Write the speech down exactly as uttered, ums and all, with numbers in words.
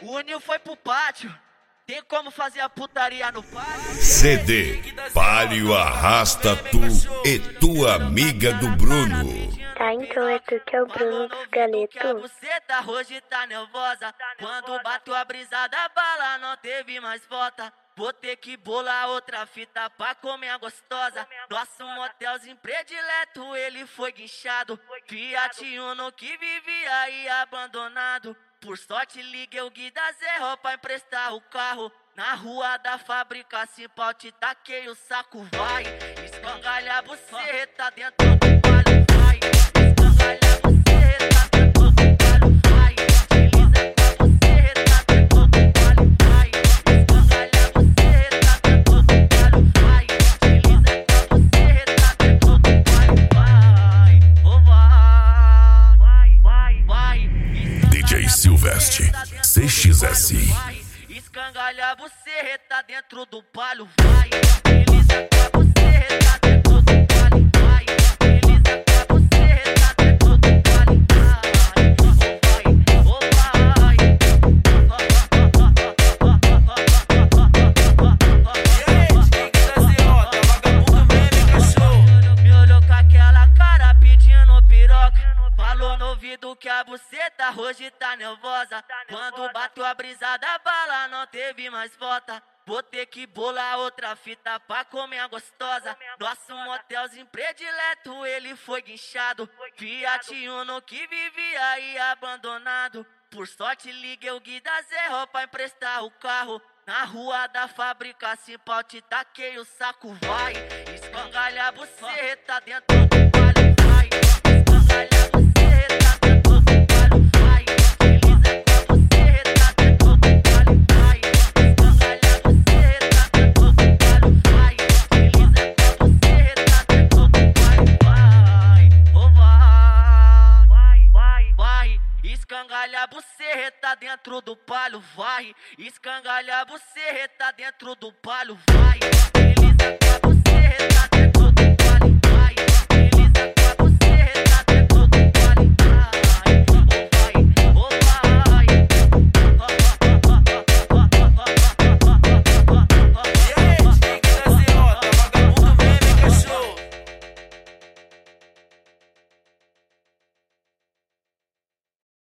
O Nil foi pro pátio. Tem como fazer a putaria no pátio? C D Palio Arrasta Tu e tua amiga do Bruno. Tá, então é tu que é o Bruno dos Galetos. Você tá hoje tá nervosa. Quando bateu a brisa da bala, não teve mais volta. Vou ter que bolar outra fita pra comer a gostosa. Nosso motelzinho predileto, ele foi guinchado. Fiat Uno que vivia aí abandonado. Por sorte liguei o Gui da Zerro pra emprestar o carro. Na rua da fábrica, assim pau te taquei o saco, vai. Escangalha você, tá dentro do palho, vai. Escangalha você, tá dentro do palho, vai. Desliza pra você, tá dentro do palho, vai. Escangalha você, tá dentro do palho, vai. Desliza pra você, tá dentro do palho, vai. Oh, vai, vai, vai. D J Silvestre C X S. Escangalha você, tá dentro do palho, vai. Beleza pra você, tá dentro do palho, vai. Beleza pra você, tá dentro do palho, vai. Oh, vai, oh, vai. Me olhou com aquela cara pedindo piroca. Falou no ouvido que a buceta hoje tá nervosa. Quando bateu a brisa da bala, não teve mais volta. Vou ter que bolar outra fita pra comer a gostosa. Nosso motelzinho predileto, ele foi guinchado. Fiat Uno que vivia aí abandonado. Por sorte liguei o Gui da Zerro pra emprestar o carro. Na rua da fábrica, assim pau te taquei o saco, vai. Escangalha você, tá dentro do palho, vai. Escangalha você, tá dentro do palho, vai. Desliza pra você, tá dentro do palho, vai. Escangalha você, tá dentro do palho, vai. Desliza pra você, tá dentro do palho, vai. Oh, vai, vai, vai. Escangalha você, tá dentro do palho, vai. Escangalha você, tá dentro do palho, vai.